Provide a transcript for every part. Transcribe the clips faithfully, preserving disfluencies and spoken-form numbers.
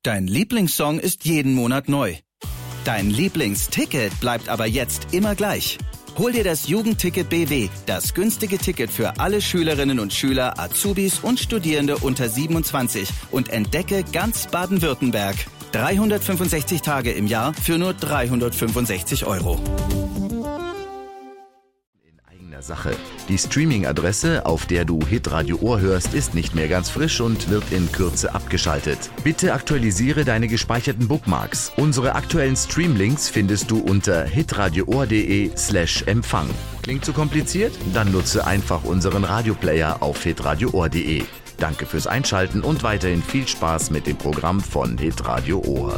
Dein Lieblingssong ist jeden Monat neu. Dein Lieblingsticket bleibt aber jetzt immer gleich. Hol dir das Jugendticket B W, das günstige Ticket für alle Schülerinnen und Schüler, Azubis und Studierende unter siebenundzwanzig und entdecke ganz Baden-Württemberg. dreihundertfünfundsechzig Tage im Jahr für nur dreihundertfünfundsechzig Euro. Sache. Die Streaming-Adresse, auf der du Hitradio Ohr hörst, ist nicht mehr ganz frisch und wird in Kürze abgeschaltet. Bitte aktualisiere deine gespeicherten Bookmarks. Unsere aktuellen Streamlinks findest du unter hitradioohr.de slash Empfang. Klingt zu kompliziert? Dann nutze einfach unseren Radioplayer auf hitradioohr.de. Danke fürs Einschalten und weiterhin viel Spaß mit dem Programm von Hitradio Ohr.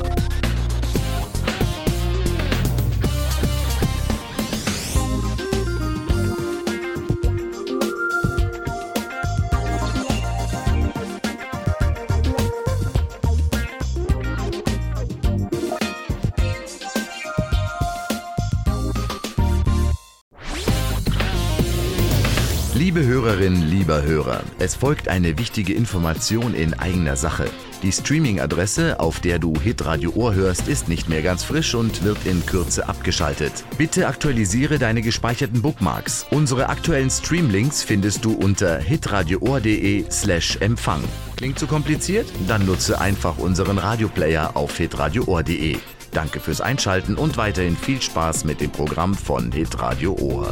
Liebe Hörerinnen, lieber Hörer, es folgt eine wichtige Information in eigener Sache. Die Streaming-Adresse, auf der du Hitradio Ohr hörst, ist nicht mehr ganz frisch und wird in Kürze abgeschaltet. Bitte aktualisiere deine gespeicherten Bookmarks. Unsere aktuellen Streamlinks findest du unter hitradioohr.de slash Empfang. Klingt zu kompliziert? Dann nutze einfach unseren Radioplayer auf hitradioohr.de. Danke fürs Einschalten und weiterhin viel Spaß mit dem Programm von Hitradio Ohr.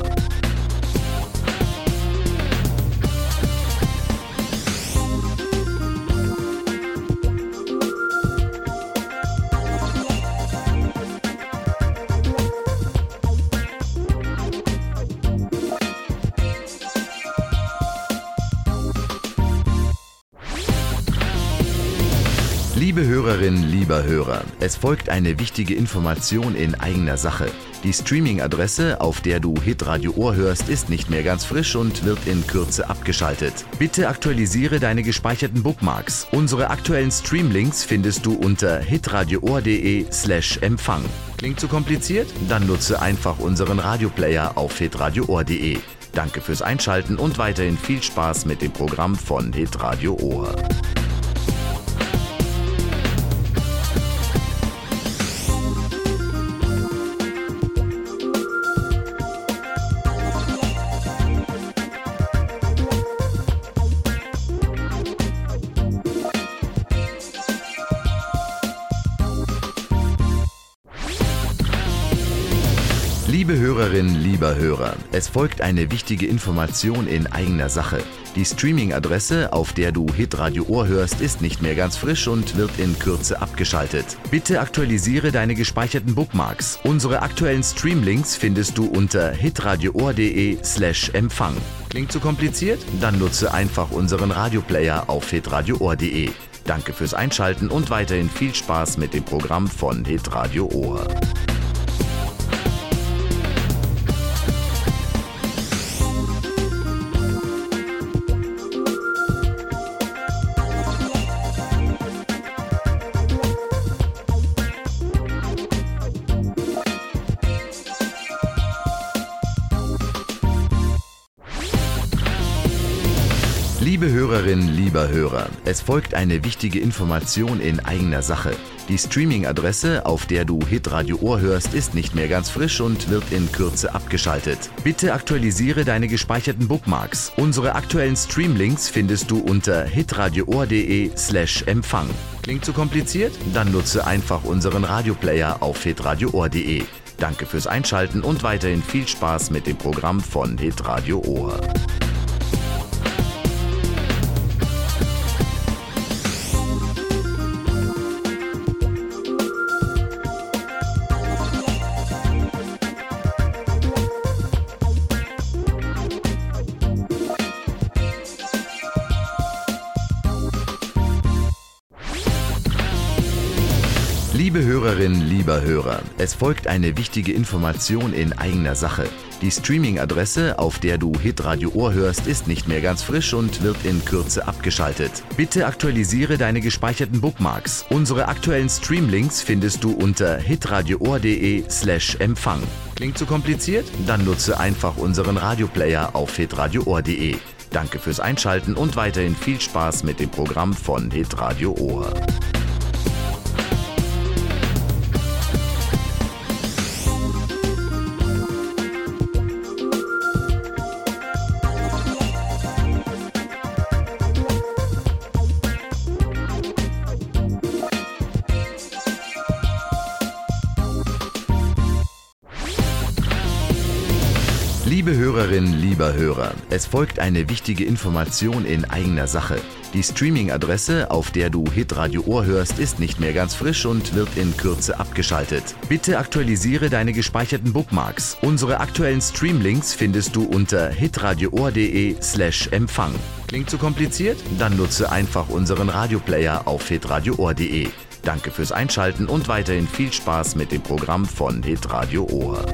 Liebe Hörerinnen, lieber Hörer, es folgt eine wichtige Information in eigener Sache. Die Streaming-Adresse, auf der du Hitradio Ohr hörst, ist nicht mehr ganz frisch und wird in Kürze abgeschaltet. Bitte aktualisiere deine gespeicherten Bookmarks. Unsere aktuellen Streamlinks findest du unter hitradioohr.de slash Empfang. Klingt zu kompliziert? Dann nutze einfach unseren Radioplayer auf hitradioohr.de. Danke fürs Einschalten und weiterhin viel Spaß mit dem Programm von Hitradio Ohr. Liebe Hörerinnen, lieber Hörer, es folgt eine wichtige Information in eigener Sache. Die Streaming-Adresse, auf der du Hitradio Ohr hörst, ist nicht mehr ganz frisch und wird in Kürze abgeschaltet. Bitte aktualisiere deine gespeicherten Bookmarks. Unsere aktuellen Streamlinks findest du unter hitradioohr.de slash Empfang. Klingt zu kompliziert? Dann nutze einfach unseren Radioplayer auf hitradioohr.de. Danke fürs Einschalten und weiterhin viel Spaß mit dem Programm von Hitradio Ohr. Liebe Hörerinnen, lieber Hörer, es folgt eine wichtige Information in eigener Sache. Die Streaming-Adresse, auf der du Hitradio Ohr hörst, ist nicht mehr ganz frisch und wird in Kürze abgeschaltet. Bitte aktualisiere deine gespeicherten Bookmarks. Unsere aktuellen Streamlinks findest du unter hitradioohr.de slash Empfang. Klingt zu kompliziert? Dann nutze einfach unseren Radioplayer auf hitradioohr.de. Danke fürs Einschalten und weiterhin viel Spaß mit dem Programm von Hitradio Ohr. Liebe Hörerinnen, lieber Hörer, es folgt eine wichtige Information in eigener Sache. Die Streaming-Adresse, auf der du Hitradio Ohr hörst, ist nicht mehr ganz frisch und wird in Kürze abgeschaltet. Bitte aktualisiere deine gespeicherten Bookmarks. Unsere aktuellen Streamlinks findest du unter hitradioohr.de slash Empfang. Klingt zu kompliziert? Dann nutze einfach unseren Radioplayer auf hitradioohr.de. Danke fürs Einschalten und weiterhin viel Spaß mit dem Programm von Hitradio Ohr. Liebe Hörerinnen, lieber Hörer, es folgt eine wichtige Information in eigener Sache. Die Streaming-Adresse, auf der du Hitradio Ohr hörst, ist nicht mehr ganz frisch und wird in Kürze abgeschaltet. Bitte aktualisiere deine gespeicherten Bookmarks. Unsere aktuellen Streamlinks findest du unter hitradioohr.de slash Empfang. Klingt zu kompliziert? Dann nutze einfach unseren Radioplayer auf hitradioohr.de. Danke fürs Einschalten und weiterhin viel Spaß mit dem Programm von Hitradio Ohr.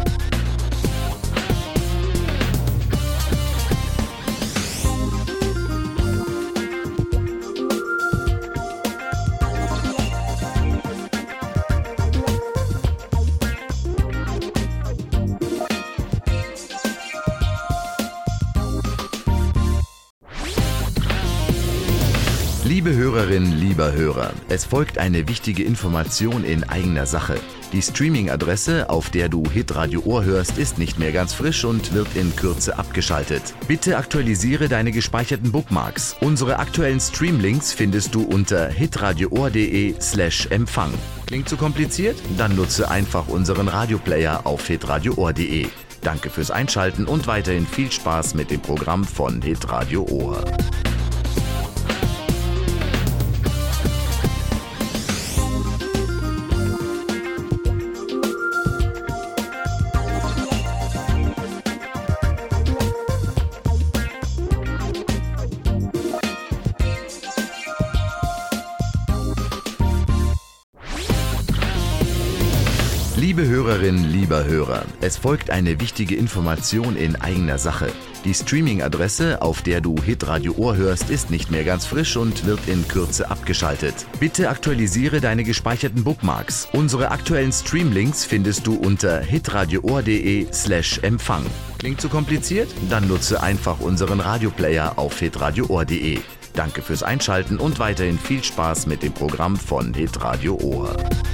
Liebe Hörerinnen, lieber Hörer, es folgt eine wichtige Information in eigener Sache. Die Streaming-Adresse, auf der du Hitradio Ohr hörst, ist nicht mehr ganz frisch und wird in Kürze abgeschaltet. Bitte aktualisiere deine gespeicherten Bookmarks. Unsere aktuellen Streamlinks findest du unter hitradioohr.de slash Empfang. Klingt zu kompliziert? Dann nutze einfach unseren Radioplayer auf hitradioohr.de. Danke fürs Einschalten und weiterhin viel Spaß mit dem Programm von Hitradio Ohr. Liebe Hörerinnen, lieber Hörer, es folgt eine wichtige Information in eigener Sache. Die Streaming-Adresse, auf der du Hitradio Ohr hörst, ist nicht mehr ganz frisch und wird in Kürze abgeschaltet. Bitte aktualisiere deine gespeicherten Bookmarks. Unsere aktuellen Streamlinks findest du unter hitradioohr.de slash Empfang. Klingt zu kompliziert? Dann nutze einfach unseren Radioplayer auf hitradioohr.de. Danke fürs Einschalten und weiterhin viel Spaß mit dem Programm von Hitradio Ohr.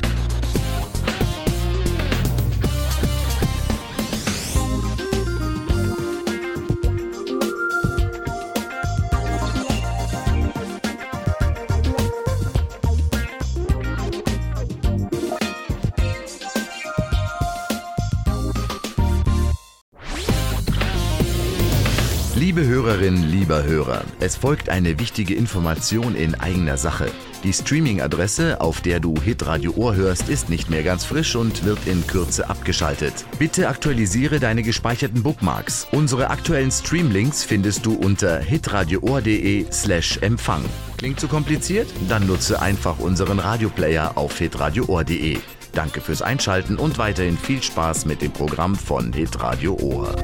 Liebe Hörerinnen, lieber Hörer, es folgt eine wichtige Information in eigener Sache. Die Streaming-Adresse, auf der du Hitradio Ohr hörst, ist nicht mehr ganz frisch und wird in Kürze abgeschaltet. Bitte aktualisiere deine gespeicherten Bookmarks. Unsere aktuellen Streamlinks findest du unter hitradioohr.de slash Empfang. Klingt zu kompliziert? Dann nutze einfach unseren Radioplayer auf hitradioohr.de. Danke fürs Einschalten und weiterhin viel Spaß mit dem Programm von Hitradio Ohr.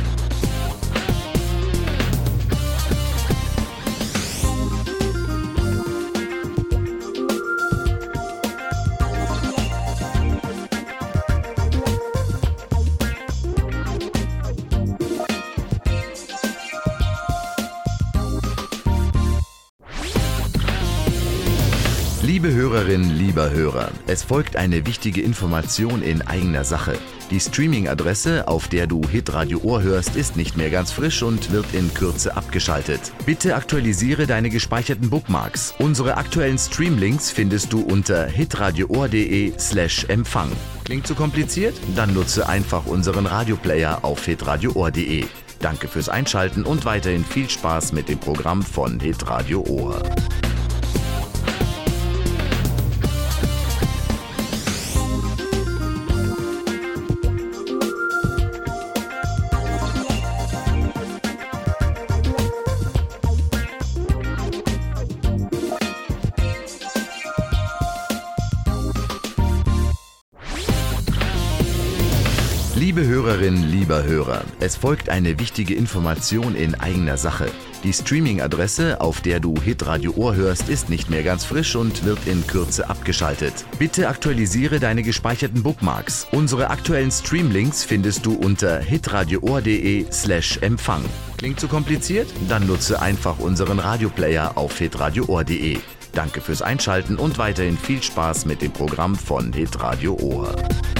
Liebe Hörerinnen, lieber Hörer, es folgt eine wichtige Information in eigener Sache. Die Streaming-Adresse, auf der du Hitradio Ohr hörst, ist nicht mehr ganz frisch und wird in Kürze abgeschaltet. Bitte aktualisiere deine gespeicherten Bookmarks. Unsere aktuellen Streamlinks findest du unter hitradioohr.de slash Empfang. Klingt zu kompliziert? Dann nutze einfach unseren Radioplayer auf hitradioohr.de. Danke fürs Einschalten und weiterhin viel Spaß mit dem Programm von Hitradio Ohr. Liebe Hörerinnen, lieber Hörer, es folgt eine wichtige Information in eigener Sache. Die Streaming-Adresse, auf der du Hitradio Ohr hörst, ist nicht mehr ganz frisch und wird in Kürze abgeschaltet. Bitte aktualisiere deine gespeicherten Bookmarks. Unsere aktuellen Streamlinks findest du unter hitradioohr.de slash Empfang. Klingt zu kompliziert? Dann nutze einfach unseren Radioplayer auf hitradioohr.de. Danke fürs Einschalten und weiterhin viel Spaß mit dem Programm von Hitradio Ohr.